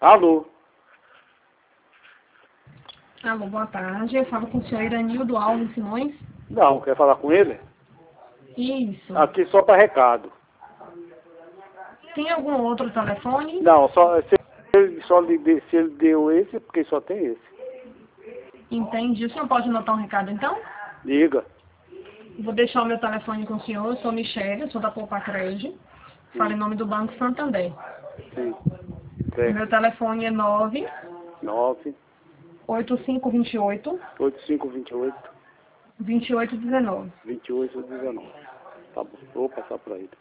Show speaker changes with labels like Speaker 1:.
Speaker 1: Alô?
Speaker 2: Alô, boa tarde. Eu falo com o senhor Iranildo Alves Simões.
Speaker 1: Não, quer falar com ele?
Speaker 2: Isso.
Speaker 1: Aqui só para recado.
Speaker 2: Tem algum outro telefone?
Speaker 1: Não, se ele deu esse, porque só tem esse.
Speaker 2: Entendi. O senhor pode anotar um recado, então?
Speaker 1: Diga.
Speaker 2: Vou deixar o meu telefone com o senhor. Eu sou Michele, eu sou da Poupa Crédito. Falo em nome do Banco Santander.
Speaker 1: Sim.
Speaker 2: O meu telefone é
Speaker 1: 9
Speaker 2: 8528
Speaker 1: 8528
Speaker 2: 2819.
Speaker 1: 2819. Tá bom, vou passar para ele.